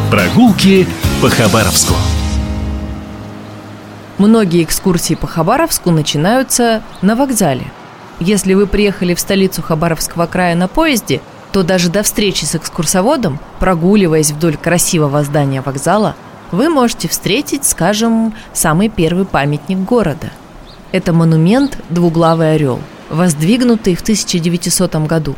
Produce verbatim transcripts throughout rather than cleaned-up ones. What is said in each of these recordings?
Прогулки по Хабаровску. Многие экскурсии по Хабаровску начинаются на вокзале. Если вы приехали в столицу Хабаровского края на поезде, то даже до встречи с экскурсоводом, прогуливаясь вдоль красивого здания вокзала, вы можете встретить, скажем, самый первый памятник города. Это монумент «Двуглавый орел», воздвигнутый в тысяча девятисотом году.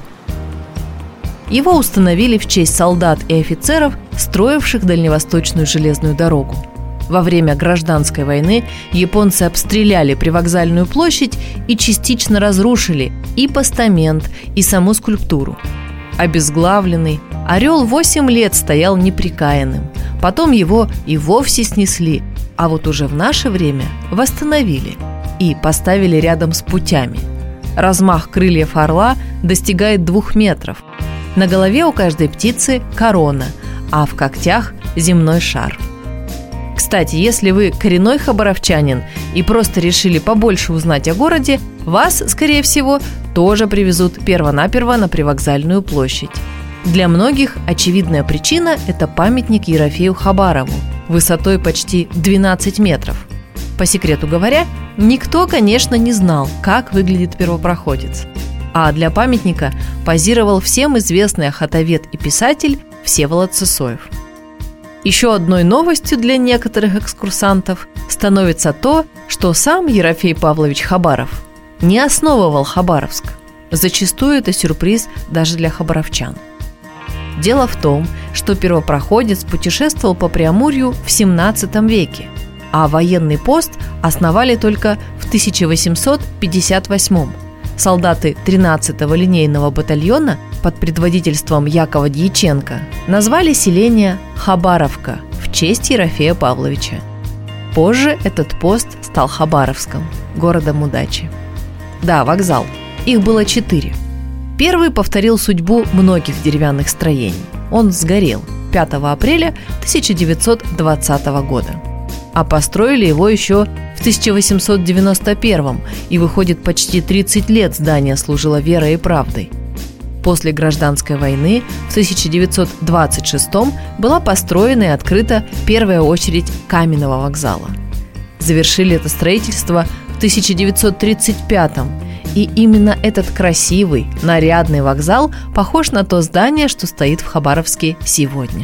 Его установили в честь солдат и офицеров, строивших дальневосточную железную дорогу. Во время гражданской войны японцы обстреляли привокзальную площадь и частично разрушили и постамент, и саму скульптуру. Обезглавленный, орел восемь лет стоял неприкаянным. Потом его и вовсе снесли, а вот уже в наше время восстановили и поставили рядом с путями. Размах крыльев орла достигает двух метров. На голове у каждой птицы корона, а в когтях земной шар. Кстати, если вы коренной хабаровчанин и просто решили побольше узнать о городе, вас, скорее всего, тоже привезут перво-наперво на привокзальную площадь. Для многих очевидная причина – это памятник Ерофею Хабарову высотой почти двенадцать метров. По секрету говоря, никто, конечно, не знал, как выглядит первопроходец. А для памятника позировал всем известный охотовед и писатель Всеволод Сысоев. Еще одной новостью для некоторых экскурсантов становится то, что сам Ерофей Павлович Хабаров не основывал Хабаровск. Зачастую это сюрприз даже для хабаровчан. Дело в том, что первопроходец путешествовал по Преамурью в семнадцатом веке, а военный пост основали только в тысяча восемьсот пятьдесят восьмом. Солдаты тринадцатого линейного батальона под предводительством Якова Дьяченко назвали селение Хабаровка в честь Ерофея Павловича. Позже этот пост стал Хабаровском, городом удачи. Да, вокзал. Их было четыре. Первый повторил судьбу многих деревянных строений. Он сгорел пятого апреля тысяча девятьсот двадцатого года. А построили его еще в тысяча восемьсот девяносто первом, и выходит, почти тридцать лет здание служило верой и правдой. После гражданской войны в тысяча девятьсот двадцать шестом была построена и открыта первая очередь каменного вокзала. Завершили это строительство в тысяча девятьсот тридцать пятом, и именно этот красивый, нарядный вокзал похож на то здание, что стоит в Хабаровске сегодня.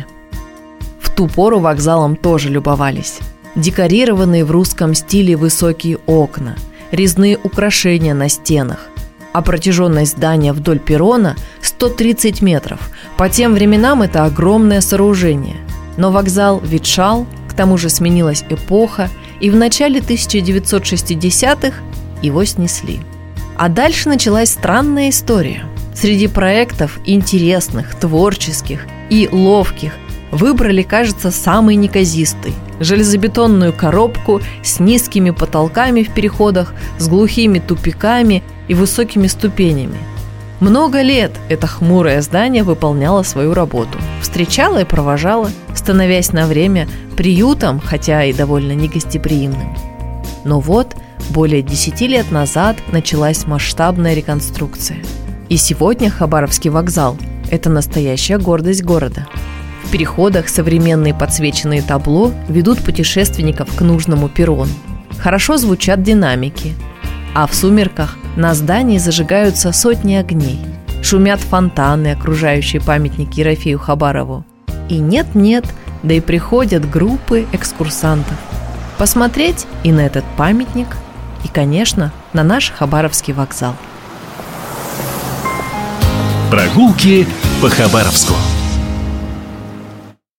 В ту пору вокзалом тоже любовались. Декорированные в русском стиле высокие окна, резные украшения на стенах, а протяженность здания вдоль перрона сто тридцать метров. По тем временам это огромное сооружение. Но вокзал ветшал, к тому же сменилась эпоха, и в начале тысяча девятьсот шестидесятых его снесли. А дальше началась странная история. Среди проектов интересных, творческих и ловких выбрали, кажется, самый неказистый – железобетонную коробку с низкими потолками в переходах, с глухими тупиками и высокими ступенями. Много лет это хмурое здание выполняло свою работу, встречало и провожало, становясь на время приютом, хотя и довольно негостеприимным. Но вот более десяти лет назад началась масштабная реконструкция. И сегодня Хабаровский вокзал – это настоящая гордость города. В переходах современные подсвеченные табло ведут путешественников к нужному перрону. Хорошо звучат динамики, а в сумерках на здании зажигаются сотни огней. Шумят фонтаны, окружающие памятник Ерофею Хабарову. И нет-нет, да и приходят группы экскурсантов посмотреть и на этот памятник, и, конечно, на наш Хабаровский вокзал. Прогулки по Хабаровску.